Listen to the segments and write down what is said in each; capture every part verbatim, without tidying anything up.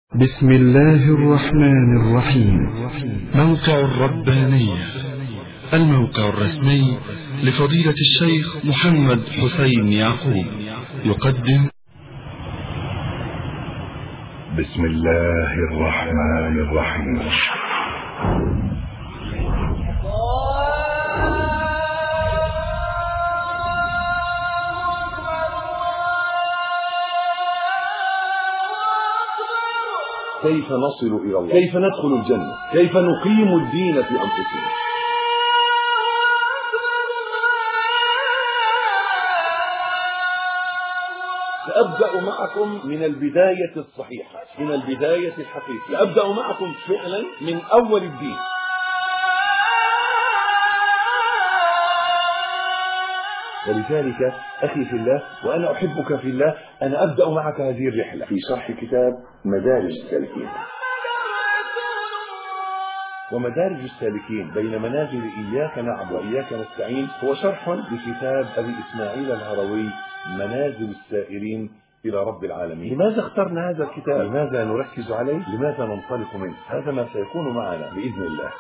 بسم الله الرحمن الرحيم. موقع الربانية، الموقع الرسمي لفضيلة الشيخ محمد حسين يعقوب، يقدم بسم الله الرحمن الرحيم. كيف نصل إلى الله؟ كيف ندخل الجنة؟ كيف نقيم الدين في أنفسنا؟ سأبدأ معكم من البداية الصحيحة، من البداية الحقيقية. سأبدأ معكم فعلا من أول الدين. ولذلك أخي في الله وأنا أحبك في الله، أنا أبدأ معك هذه الرحلة في شرح كتاب مدارج السالكين. ومدارج السالكين بين منازل إياك نعبد وإياك نستعين هو شرح لكتاب أبي إسماعيل الهروي منازل السائرين إلى رب العالمين. لماذا اخترنا هذا الكتاب؟ لماذا نركز عليه؟ لماذا ننطلق منه؟ هذا ما سيكون معنا بإذن الله.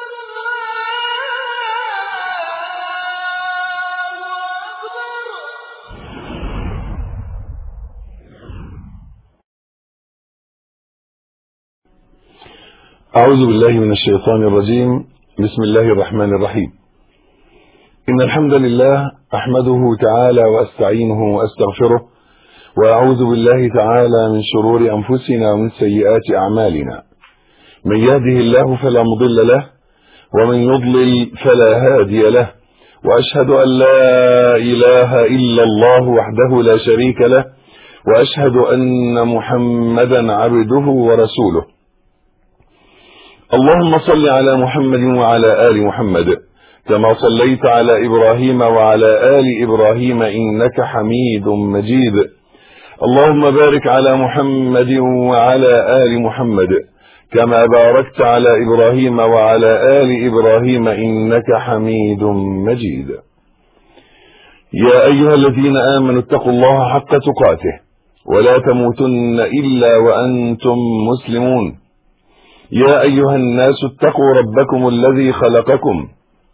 أعوذ بالله من الشيطان الرجيم. بسم الله الرحمن الرحيم. إن الحمد لله أحمده تعالى وأستعينه وأستغفره، وأعوذ بالله تعالى من شرور أنفسنا ومن سيئات أعمالنا. من يهده الله فلا مضل له، ومن يضلل فلا هادي له، وأشهد أن لا إله إلا الله وحده لا شريك له، وأشهد أن محمدا عبده ورسوله. اللهم صل على محمد وعلى آل محمد كما صليت على إبراهيم وعلى آل إبراهيم إنك حميد مجيد. اللهم بارك على محمد وعلى آل محمد كما باركت على إبراهيم وعلى آل إبراهيم إنك حميد مجيد. يا أيها الذين آمنوا اتقوا الله حق تقاته ولا تموتن إلا وأنتم مسلمون. يا أيها الناس اتقوا ربكم الذي خلقكم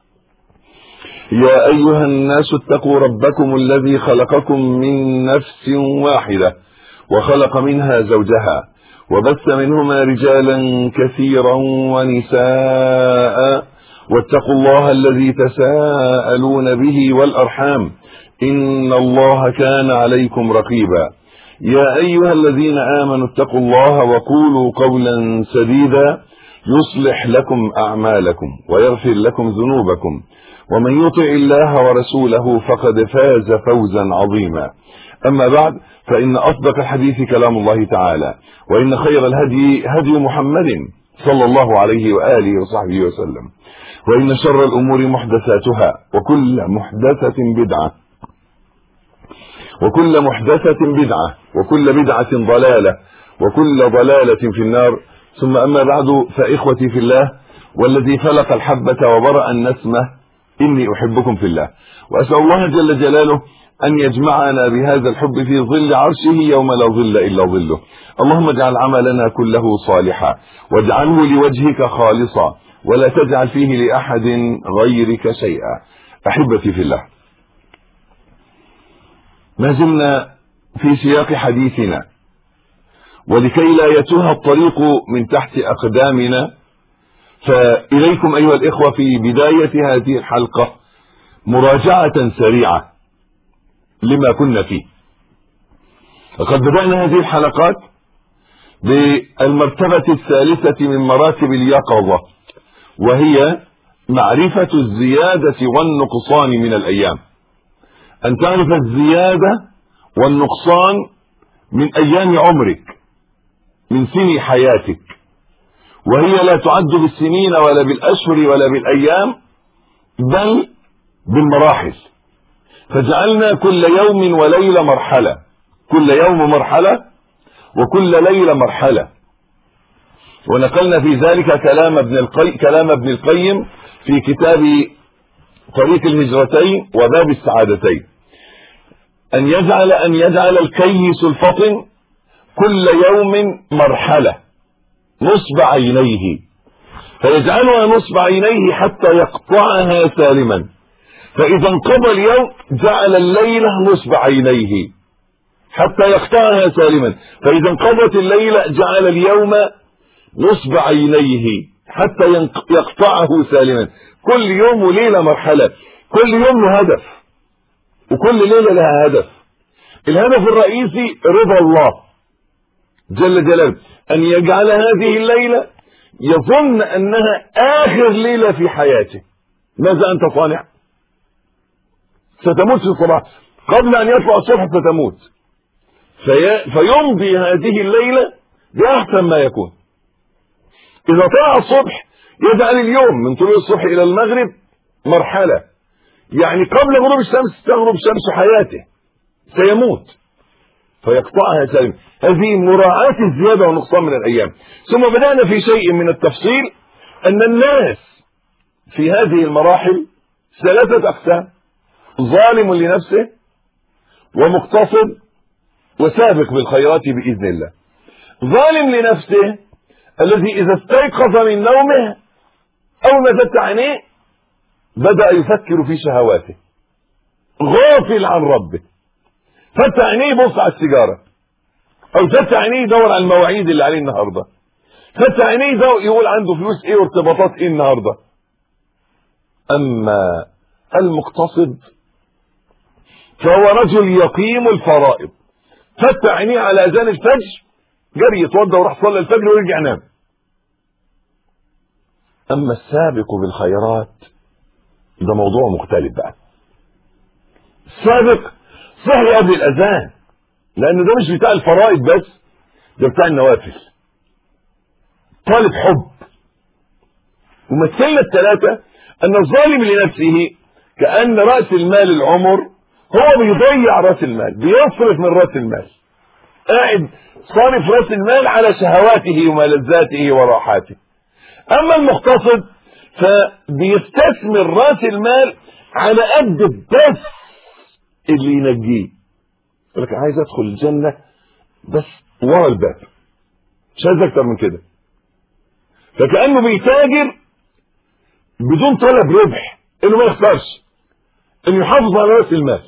يا أيها الناس اتقوا ربكم الذي خلقكم من نفس واحدة وخلق منها زوجها وبث منهما رجالا كثيرا ونساء، واتقوا الله الذي تساءلون به والأرحام إن الله كان عليكم رقيبا. يا أيها الذين آمنوا اتقوا الله وقولوا قولا سديدا يصلح لكم أعمالكم ويغفر لكم ذنوبكم، ومن يطع الله ورسوله فقد فاز فوزا عظيما. أما بعد، فإن أصدق الحديث كلام الله تعالى، وإن خير الهدي هدي محمد صلى الله عليه وآله وصحبه وسلم، وإن شر الأمور محدثاتها، وكل محدثة بدعة، وكل محدثة بدعة، وكل بدعة ضلالة، وكل ضلالة في النار. ثم أما بعد، فإخوتي في الله والذي فلق الحبة وبرأ النسمة، إني أحبكم في الله، وأسأل الله جل جلاله أن يجمعنا بهذا الحب في ظل عرشه يوم لا ظل إلا ظله. اللهم اجعل عملنا كله صالحا، واجعله لوجهك خالصا، ولا تجعل فيه لأحد غيرك شيئا. أحبتي في الله، ما زلنا في سياق حديثنا، ولكي لا يتوه الطريق من تحت أقدامنا، فإليكم أيها الإخوة في بداية هذه الحلقة مراجعة سريعة لما كنا فيه. وقد بدأنا هذه الحلقات بالمرتبة الثالثة من مراتب اليقظة، وهي معرفة الزيادة والنقصان من الأيام. أن تعرف الزيادة والنقصان من أيام عمرك، من سني حياتك، وهي لا تعد بالسنين ولا بالأشهر ولا بالأيام، بل بالمراحل. فجعلنا كل يوم وليلة مرحلة، كل يوم مرحلة وكل ليلة مرحلة. ونقلنا في ذلك كلام ابن القيم كلام ابن القيم في كتاب طريق الهجرتين وباب السعادتين، أن يجعل أن يجعل الكيس الفطن كل يوم مرحلة، نصب عينيه فيجعلها نصب عينيه حتى يقطعها سالما، فإذا انقضى اليوم جعل الليلة نصب عينيه حتى يقطعها سالما، فإذا انقضت الليلة جعل اليوم نصب عينيه حتى يقطعه سالما. كل يوم وليلة مرحلة، كل يوم له هدف وكل ليلة لها هدف. الهدف الرئيسي رضا الله جل جلاله، أن يجعل هذه الليلة يظن أنها آخر ليلة في حياته. ماذا أنت صانع؟ ستموت في الصباح، قبل أن يطلع الصبح ستموت، في... فيمضي هذه الليلة بأحسن ما يكون. إذا طلع الصبح يجعل اليوم من طلوع الصبح إلى المغرب مرحلة، يعني قبل غروب الشمس تغرب شمس حياته، سيموت فيقطعها سالم. هذه مراعاة الزيادة والنقصان من الأيام. ثم بدأنا في شيء من التفصيل أن الناس في هذه المراحل ثلاثة أقسام: ظالم لنفسه ومقتصد وسابق بالخيرات بإذن الله. ظالم لنفسه الذي إذا استيقظ من نومه أو ما فتح عينيه بدأ يفكر في شهواته، غافل عن ربه، فتح عينيه يبص على السيجارة، أو فتح عينيه يدور على المواعيد اللي عليه النهاردة، فتح عينيه يقول عنده فلوس إيه وارتباطات إيه النهاردة. أما المقتصد فهو رجل يقيم الفرائض، فتح عينيه على أذان الفجر جري يتوضى وراح صلى الفجر ويرجع نام. أما السابق بالخيرات ده موضوع مختلف بقى. السابق صحي قبل الأذان، لأن ده مش بتاع الفرائض بس، ده بتاع النوافل، طالب حب. ومثلنا الثلاثة أن الظالم لنفسه كأن رأس المال العمر هو بيضيع رأس المال، بيصرف من رأس المال، قاعد صارف رأس المال على شهواته وملذاته وراحاته. أما المقتصد فبيستثمر رأس المال على قد بس اللي ينجيه. يقول لك عايز أدخل الجنة بس ورا الباب، مش عايز أكتر من كده. فكأنه بيتاجر بدون طلب ربح، إنه ما يخسرش، إنه يحافظ على رأس المال.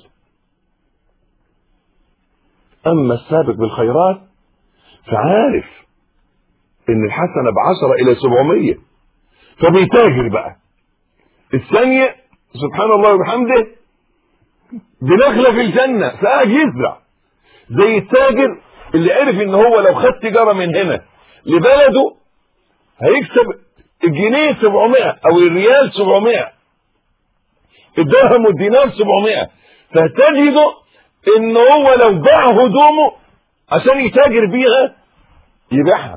أما السابق بالخيرات فعارف إن الحسنة بعشرة إلى سبعمية، فبيتاجر بقى الثانية سبحان الله وبحمده بنخلة في الجنة، فقاعد يزرع زي التاجر اللي عرف إن هو لو خد تجارة من هنا لبلده هيكسب الجنيه سبعمائة أو الريال سبعمائة، الدرهم والدينار سبعمائة، فتجده إن هو لو باع هدومه عشان يتاجر بيها يبيعها.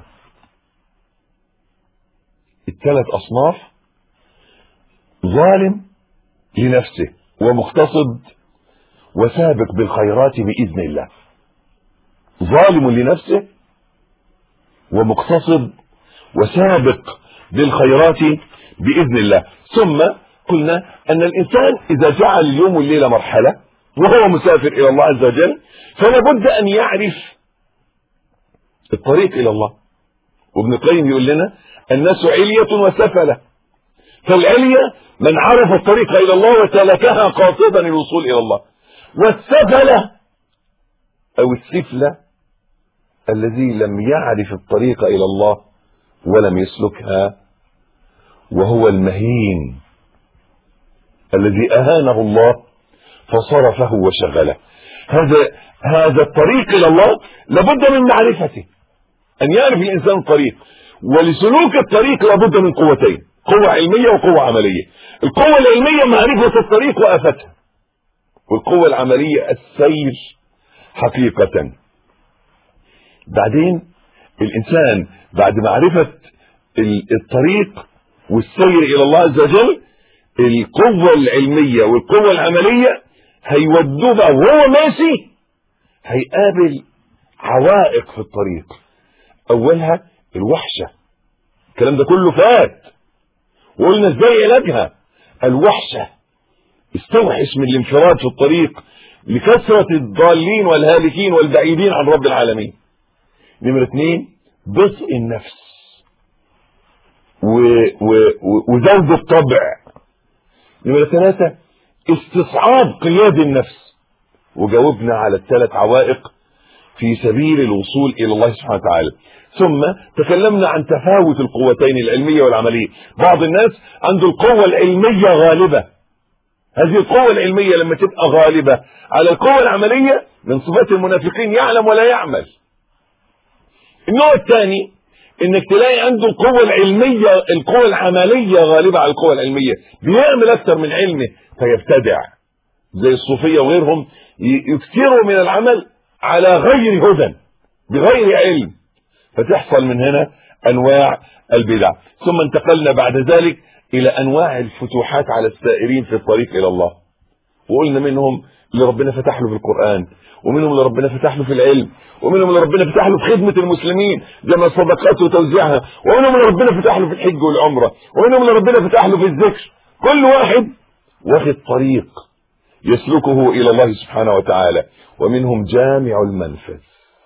الثلاث أصناف: ظالم لنفسه ومقتصد وسابق بالخيرات بإذن الله. ظالم لنفسه ومقتصد وسابق بالخيرات بإذن الله. ثم قلنا أن الإنسان إذا جعل اليوم والليلة مرحلة وهو مسافر إلى الله عز وجل فلا بد أن يعرف الطريق إلى الله. وابن القيم يقول لنا الناس علية وسفلة، فالعلية من عرف الطريق إلى الله وسلكها قاصدا الوصول إلى الله، والسفلة أو السفلة الذي لم يعرف الطريق إلى الله ولم يسلكها، وهو المهين الذي أهانه الله فصرفه وشغله. هذا هذا الطريق إلى الله لابد من معرفته، أن يعرف الإنسان الطريق. ولسلوك الطريق لابد من قوتين: قوة علمية وقوة عملية. القوة العلمية معرفة الطريق وآفتها، والقوة العملية السير حقيقة. بعدين الإنسان بعد معرفة الطريق والسير إلى الله عز وجل، القوة العلمية والقوة العملية هيودوه بقى وهو ماشي هيقابل عوائق في الطريق. أولها الوحشة، الكلام ده كله فات وقلنا ازاي علاجها. الوحشة استوحش من الانفراد في الطريق لكثرة الضالين والهالكين والبعيدين عن رب العالمين. نمرة اثنين بطء النفس، وزود الطبع. نمرة ثلاثة استصعاب قياد النفس، وجاوبنا على الثلاث عوائق في سبيل الوصول الى الله سبحانه وتعالى. ثم تكلمنا عن تفاوت القوتين العلمية والعملية. بعض الناس عنده القوة العلمية غالبة، هذه القوة العلمية لما تبقى غالبة على القوة العملية من صفات المنافقين، يعلم ولا يعمل. النوع الثاني انك تلاقي عنده القوة العلمية القوة العملية غالبة على القوة العلمية، بيعمل اكثر من علمه فيبتدع، زي الصوفية وغيرهم يكثروا من العمل على غير هدى بغير علم، فتحصل من هنا انواع البدع. ثم انتقلنا بعد ذلك الى انواع الفتوحات على السائرين في الطريق الى الله، وقلنا منهم اللي ربنا فتح له في القرآن، ومنهم اللي ربنا فتح له في العلم، ومنهم اللي ربنا فتح له في خدمة المسلمين جمع الصدقات وتوزيعها، ومنهم اللي ربنا فتح له في الحج والعمرة، ومنهم اللي ربنا فتح له في الذكر. كل واحد واخد طريق يسلكه الى الله سبحانه وتعالى. ومنهم جامع المنفذ،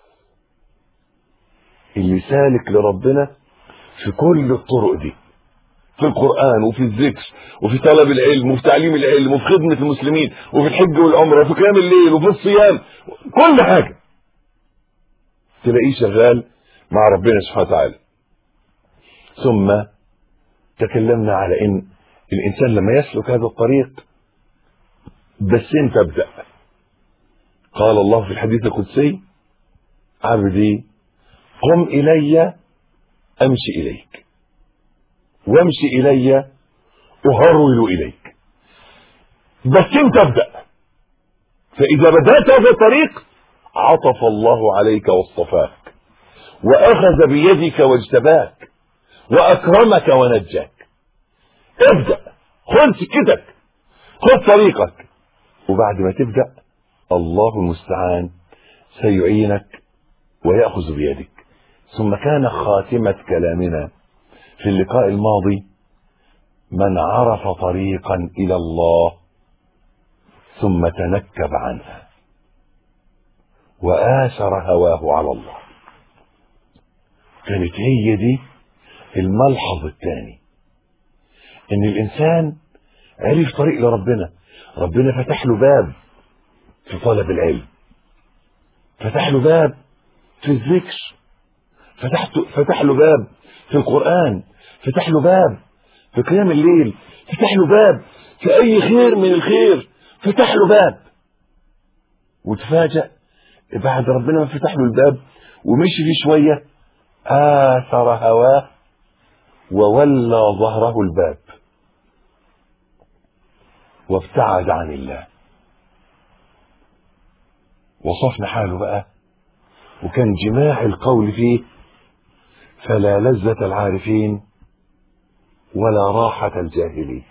اللي سالك لربنا في كل الطرق دي، في القرآن وفي الذكر وفي طلب العلم وفي تعليم العلم وفي خدمة المسلمين وفي الحج والعمرة وفي قيام الليل وفي الصيام، كل حاجة تلاقيه شغال مع ربنا سبحانه وتعالى. ثم تكلمنا على ان الانسان لما يسلك هذا الطريق بس انت ابدأ. قال الله في الحديث القدسي: عبدي قم الي امشي اليك، وامشي الي اهرول اليك، بس انت ابدأ. فاذا بدأت هذا الطريق عطف الله عليك واصطفاك واخذ بيدك واجتباك واكرمك ونجاك. ابدأ، خذ سكتك، خذ طريقك، وبعد ما تبدأ الله المستعان سيعينك ويأخذ بيدك. ثم كان خاتمة كلامنا في اللقاء الماضي: من عرف طريقا إلى الله ثم تنكب عنها وآثر هواه على الله. كانت هي دي الملحظ الثاني، ان الانسان عرف طريق لربنا، ربنا فتح له باب في طلب العلم، فتح له باب في الذكر، فتح فتح له باب في القرآن، فتح له باب في قيام الليل، فتح له باب في اي خير من الخير، فتح له باب. وتفاجأ بعد ربنا ما فتح له الباب ومشي فيه شوية آثر هواه وولى ظهره الباب وابتعد عن الله. وصفنا حاله بقى، وكان جماع القول فيه: فلا لذة العارفين ولا راحة الجاهلين.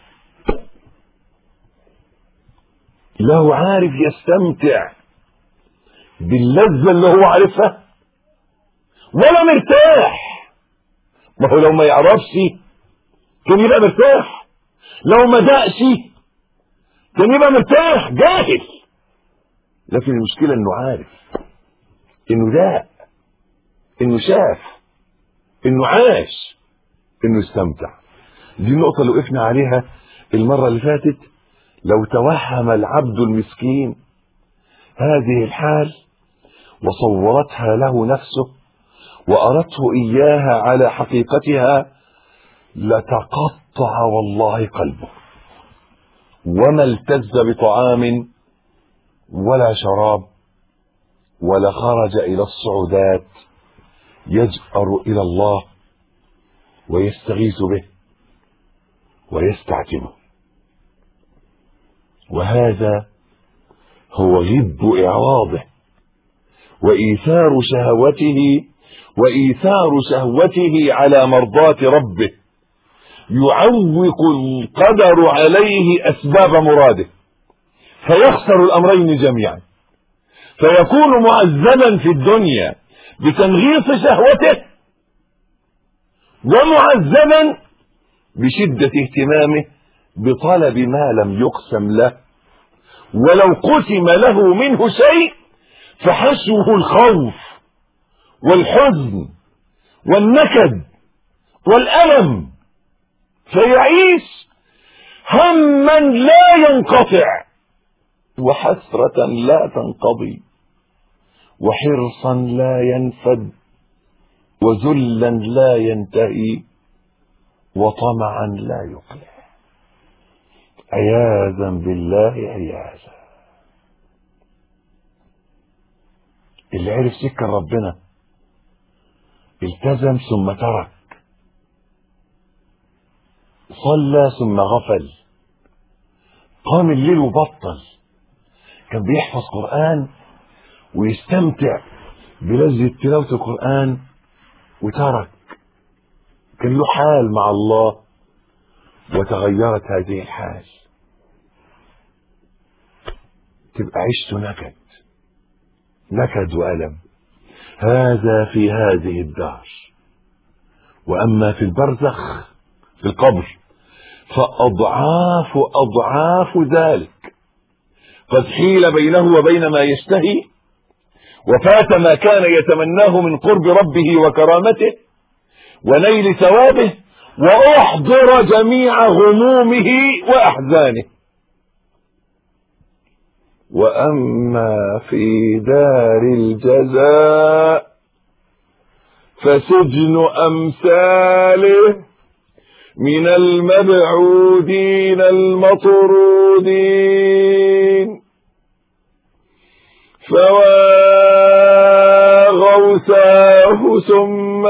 له عارف يستمتع باللذة اللي هو عارفها ولا مرتاح. ما هو لو ما يعرفش كان يبقى مرتاح، لو ما دقش كان يبقى مرتاح جاهل. لكن المشكلة انه عارف، انه داق، انه شاف، انه عاش، انه استمتع. دي النقطة اللي وقفنا عليها المرة اللي فاتت. لو توهم العبد المسكين هذه الحال وصورتها له نفسه وأردته إياها على حقيقتها لتقطع والله قلبه، وما التز بطعام ولا شراب ولا خرج إلى الصعودات يجأر إلى الله ويستغيث به ويستعتبه. وهذا هو غب إعراضه وإيثار شهوته وإيثار شهوته على مرضاة ربه، يعوق القدر عليه أسباب مراده فيخسر الأمرين جميعا، فيكون معذبا في الدنيا بتنغيص شهوته، ومعذبا بشدة اهتمامه بطلب ما لم يقسم له، ولو قسم له منه شيء فحشوه الخوف والحزن والنكد والألم فيعيش هما لا ينقطع، وحسرة لا تنقضي، وحرصا لا ينفد، وذلا لا ينتهي، وطمعا لا يقلع. عياذا بالله عياذا. اللي عرف سكة ربنا التزم ثم ترك، صلى ثم غفل، قام الليل وبطل، كان بيحفظ قرآن ويستمتع بلذة تلاوة القرآن وترك، كان له حال مع الله وتغيرت هذه الحال، تبقى عشت نكد نكد وألم. هذا في هذه الدار، وأما في البرزخ في القبر فأضعاف أضعاف ذلك، قد حيل بينه وبين ما يشتهي، وفات ما كان يتمناه من قرب ربه وكرامته ونيل ثوابه، وأحضر جميع غمومه وأحزانه. وأما في دار الجزاء فسجن أمثاله من المبعودين المطرودين، فواغوساه ثم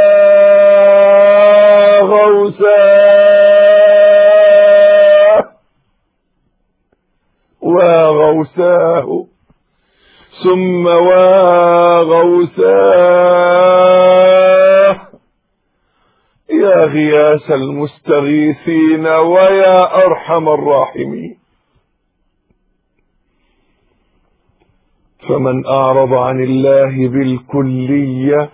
واغوساه واغوساه ثم واغوساه يا غياث المستغيثين ويا أرحم الراحمين. فمن أعرض عن الله بالكلية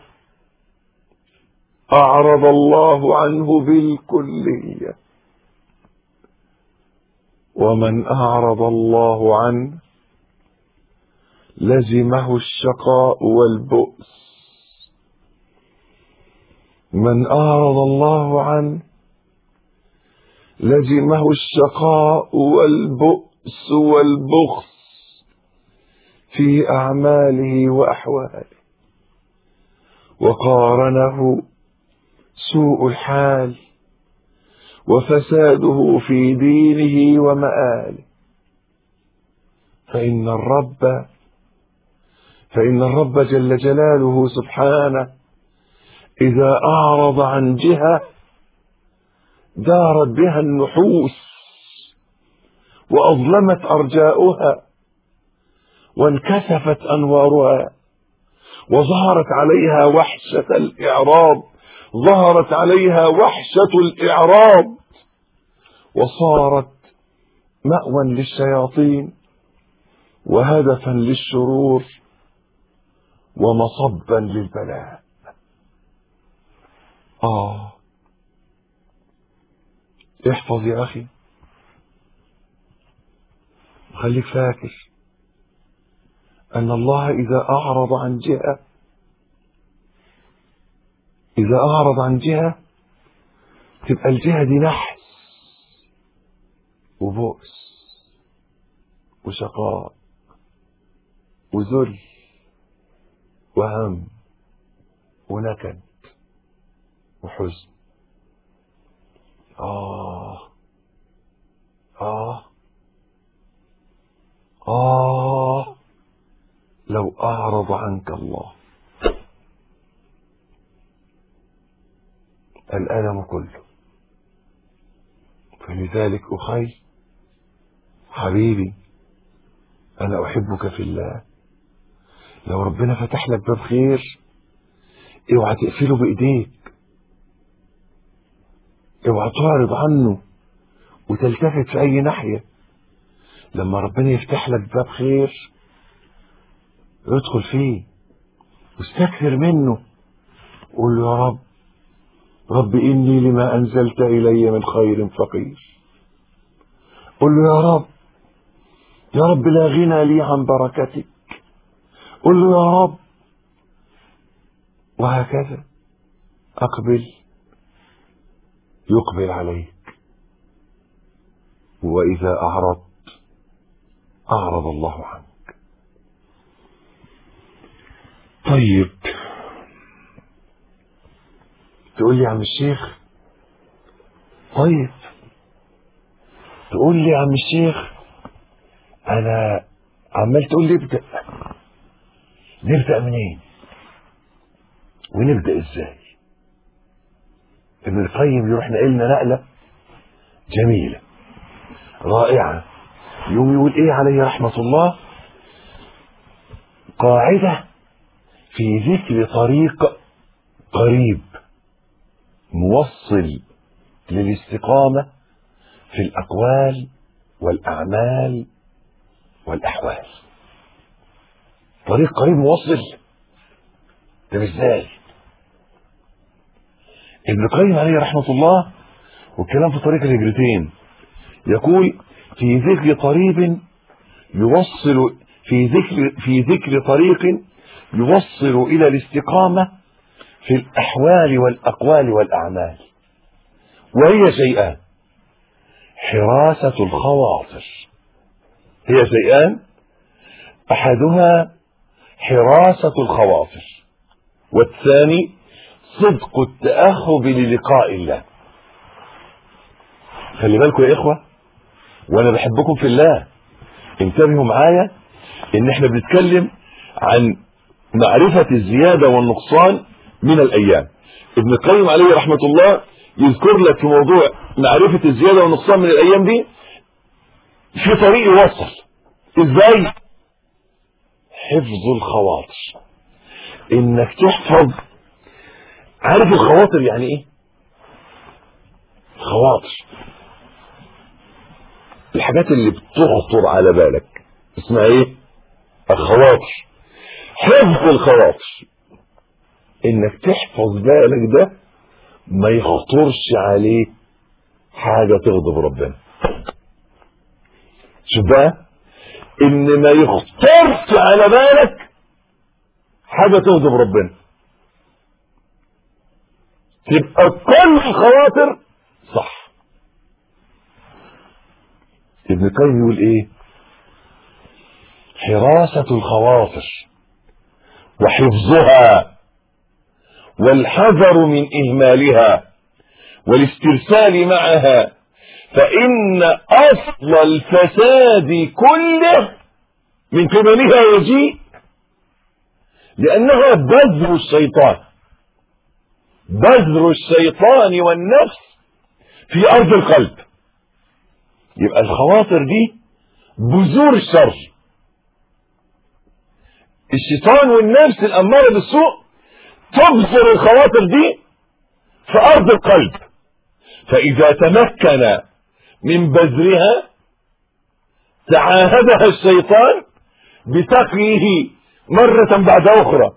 أعرض الله عنه بالكلية، ومن أعرض الله عنه لزمه الشقاء والبؤس. من أعرض الله عنه لزمه الشقاء والبؤس والبخس في أعماله وأحواله، وقارنه سوء الحال وفساده في دينه ومآله. فإن الرب فإن الرب جل جلاله سبحانه إذا أعرض عن جهة دارت بها النحوس وأظلمت أرجاؤها وانكسفت أنوارها، وظهرت عليها وحشة الإعراض ظهرت عليها وحشة الإعراض وصارت مأوى للشياطين وهدفا للشرور ومصبا للبلاء. آه احفظ يا أخي، خليك فاكر أن الله إذا أعرض عن جهة إذا أعرض عن جهة تبقى الجهة دي نحس وبؤس وشقاء وذل وهم ونكد وحزن. آه آه آه لو أعرض عنك الله الألم كله. فلذلك أخي حبيبي أنا أحبك في الله، لو ربنا فتح لك باب خير اوعى تقفله بإيديك، اوعى تعرض عنه وتلتفت في أي ناحية. لما ربنا يفتح لك باب خير ادخل فيه واستكثر منه، قول له يا رب رب إني لما أنزلت إلي من خير فقير. قل له يا رب يا رب لا غنى لي عن بركتك. قل له يا رب، وهكذا أقبل يقبل عليك. وإذا أعرضت أعرض الله عنك. طيب تقول لي يا عم الشيخ، طيب تقول لي يا عم الشيخ أنا عمال تقول لي ابدأ، نبدأ منين ونبدأ ازاي؟ ابن القيم يروح نقلنا نقلة جميلة رائعة، يوم يقول ايه عليه رحمة الله؟ قاعدة في ذكر طريق قريب موصل للاستقامة في الأقوال والأعمال والأحوال. طريق قريب موصل، طب ازاي؟ ابن القيم عليه رحمة الله والكلام في طريق الهجرتين يقول في ذكر طريق يوصل في ذكر في ذكر طريق يوصل إلى الاستقامة في الأحوال والأقوال والأعمال، وهي شيئان: حراسة الخواطر، هي شيئان أحدها حراسة الخواطر، والثاني صدق التأهب للقاء الله. خلي بالكم يا إخوة، وأنا بحبكم في الله، انتبهوا معايا إن إحنا بنتكلم عن معرفة الزيادة والنقصان من الأيام. ابن القيم عليه رحمة الله يذكر لك في موضوع معرفة الزيادة والنقصان من الأيام دي في طريق يوصل إزاي؟ حفظ الخواطر، إنك تحفظ. عارف الخواطر يعني إيه؟ خواطر الحاجات اللي بتخطر على بالك اسمها إيه؟ الخواطر. حفظ الخواطر إنك تحفظ بالك ده ما يخطرش عليه حاجة تغضب ربنا. شوف بقى، إن ما يخطرش على بالك حاجة تغضب ربنا، تبقى كل الخواطر صح. ابن القيم يقول ايه؟ حراسة الخواطر وحفظها والحذر من إهمالها والاسترسال معها، فإن أصل الفساد كله من قبلها يجيء، لأنها بذر الشيطان، بذر الشيطان والنفس في أرض القلب. يبقى الخواطر دي بذور الشر، الشيطان والنفس الأمارة بالسوء تبذر الخواطر دي في أرض القلب، فإذا تمكن من بذرها تعاهدها الشيطان بتقيه مرة بعد أخرى.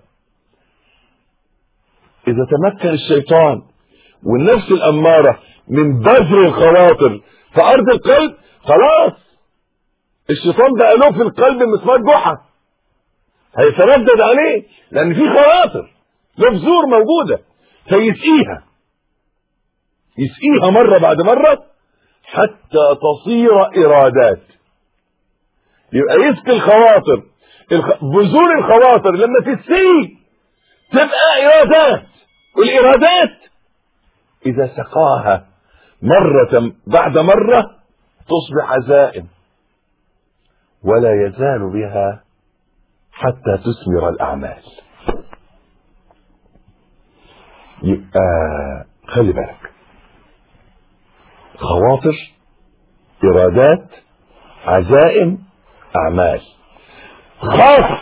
إذا تمكن الشيطان والنفس الأمارة من بذر الخواطر في أرض القلب، خلاص الشيطان بقى له في القلب مسمار جحا، هيتردد عليه لأن في خواطر له بذور موجودة، فيسقيها يسقيها مرة بعد مرة حتى تصير إرادات. يبقى يسقي الخواطر، بذور الخواطر لما تسقي تبقى إرادات، والإرادات إذا سقاها مرة بعد مرة تصبح عزائم، ولا يزال بها حتى تثمر الأعمال. يبقى خلي بالك، خواطر، إرادات، عزائم، أعمال. خاطر،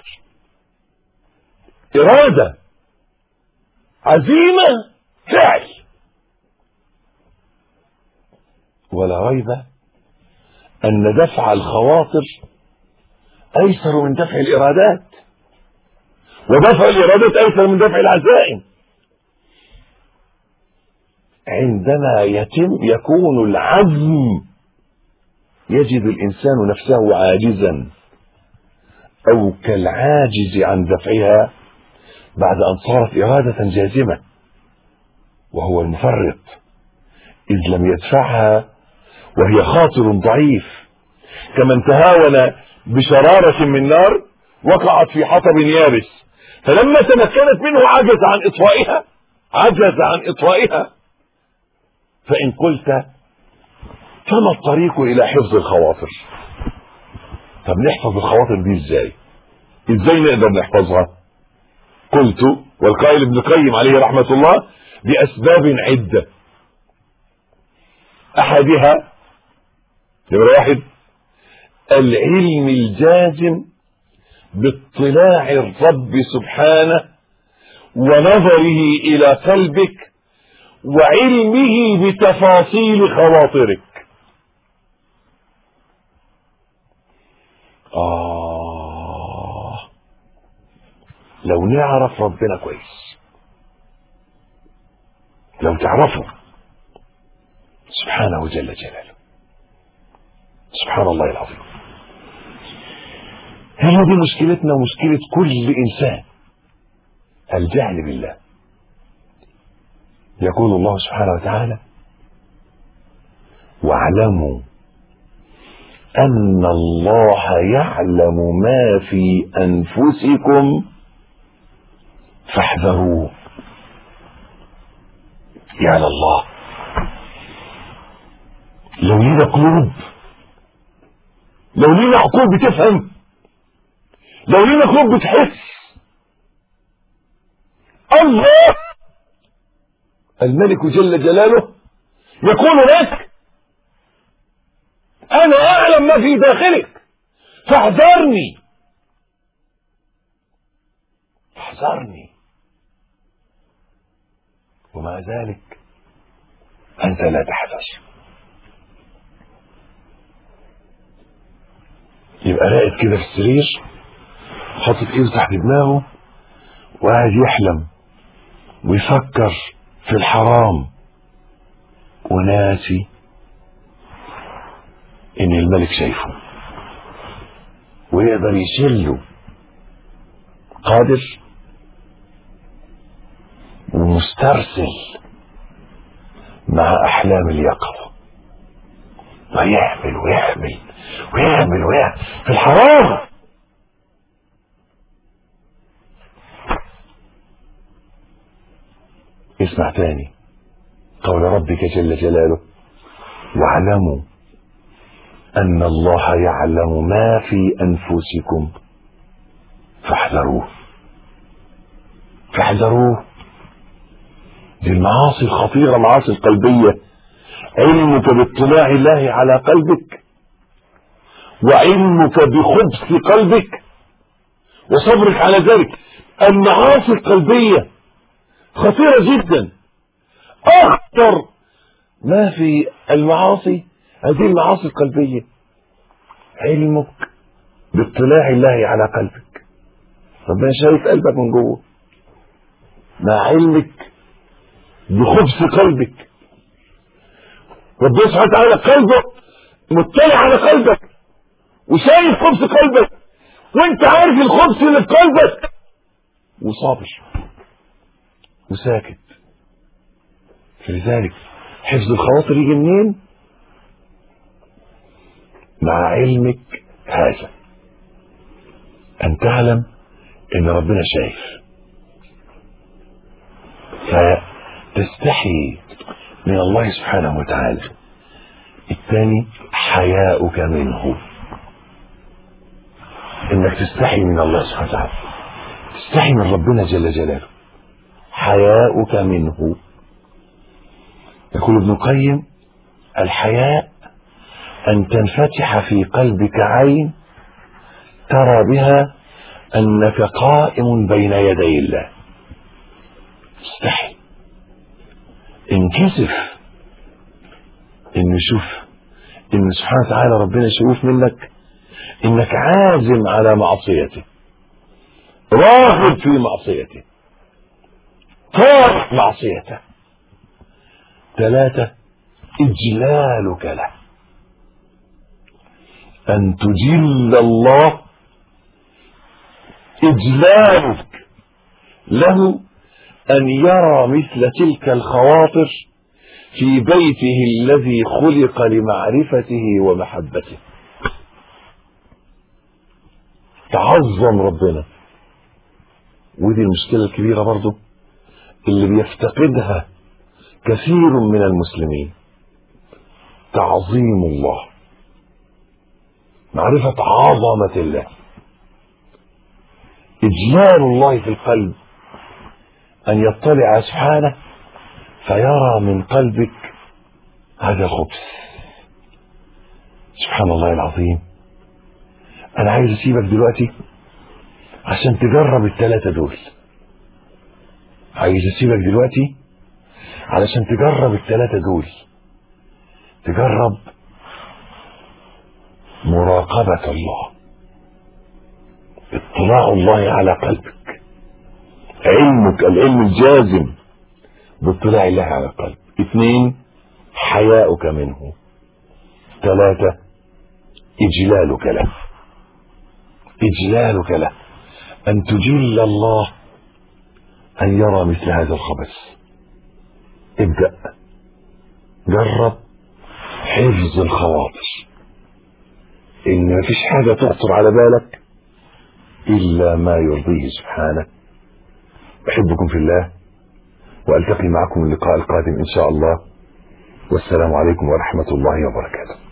إرادة، عزيمة، فعل. ولا ريب أن دفع الخواطر أيسر من دفع الإرادات، ودفع الإرادات أيسر من دفع العزائم. عندما يتم يكون العزم يجد الإنسان نفسه عاجزا أو كالعاجز عن دفعها بعد أن صارت إرادة جازمة، وهو المفرط إذ لم يدفعها وهي خاطر ضعيف، كمن تهاون بشرارة من نار وقعت في حطب يابس، فلما تمكنت منه عجز عن إطفائها عجز عن إطفائها. فإن قلت فما الطريق إلى حفظ الخواطر؟ طب نحفظ الخواطر دي ازاي؟ ازاي نقدر نحفظها؟ قلت، والقائل ابن القيم عليه رحمة الله، بأسباب عدة. أحدها نمرة واحد العلم الجازم باطلاع الرب سبحانه ونظره إلى قلبك وعلمه بتفاصيل خواطرك. آه لو نعرف ربنا كويس، لو تعرفه سبحانه جل جلاله، سبحان الله العظيم. هي دي مشكلتنا ومشكلة كل إنسان، الجهل بالله. يقول الله سبحانه وتعالى: واعلموا أن الله يعلم ما في أنفسكم فاحذروه. يا الله، لو لينا قلوب، لو لينا عقول بتفهم، لو لينا قلوب بتحس. الله الملك جل جلاله يقول لك: أنا أعلم ما في داخلك فاحذرني، فاحذرني. ومع ذلك أنت لا تحذر. يبقى راقد كده في السرير حاطط ايده تحت دماغه وقاعد يحلم ويفكر في الحرام وناسي ان الملك شايفه ويقدر يشيله. قادر ومسترسل مع احلام اليقظة، ويعمل ويعمل ويعمل ويعمل في الحرام. اسمع تاني قول ربك جل جلاله: واعلموا أن الله يعلم ما في أنفسكم فاحذروه. فاحذروه. دي المعاصي الخطيرة، معاصي القلبية. علمك باطلاع الله على قلبك وعلمك بخبث قلبك وصبرك على ذلك. المعاصي القلبية خطيرة جدا. أخطر ما في المعاصي هذه المعاصي القلبية، علمك باطلاع الله على قلبك. ربنا شايف قلبك من جوه، مع علمك بخبث قلبك. ربنا سبحانه وتعالى قلبك مطلع على قلبك وشايف خبث قلبك، وانت عارف الخبث اللي في قلبك وصابر وساكت. فلذلك حفظ الخواطر يجي منين؟ مع علمك هذا، أن تعلم أن ربنا شايف، فتستحي من الله سبحانه وتعالى. الثاني حياؤك منه، انك تستحي من الله سبحانه وتعالى، تستحي من ربنا جل جلاله. حياؤك منه. يقول ابن القيم: الحياء أن تنفتح في قلبك عين ترى بها أنك قائم بين يدي الله. استحي، انكسف ان يشوف ان سبحانه وتعالى ربنا يشوف منك انك عازم على معصيته، راغب في معصيته، طارق معصيته. ثلاثة إجلالك له، أن تجل الله. إجلالك له أن يرى مثل تلك الخواطر في بيته الذي خلق لمعرفته ومحبته. تعظم ربنا. ودي المشكلة الكبيرة برضو اللي بيفتقدها كثير من المسلمين، تعظيم الله، معرفة عظمة الله، إجلال الله في القلب، أن يطلع سبحانه فيرى من قلبك هذا الخبث. سبحان الله العظيم. أنا عايز أسيبك دلوقتي عشان تجرب الثلاثة دول. عايز أسيبك دلوقتي علشان تجرب الثلاثة دول. تجرب مراقبة الله، اطلاع الله على قلبك، علمك العلم الجازم باطلاع الله على القلب. اثنين، حياؤك منه. ثلاثة، إجلالك له. إجلالك له، أن تجل الله أن يرى مثل هذا الخبث. ابدأ جرب حفظ الخواطر، إن مفيش حاجة تخطر على بالك إلا ما يرضيه سبحانه. أحبكم في الله، وألتقي معكم اللقاء القادم إن شاء الله، والسلام عليكم ورحمة الله وبركاته.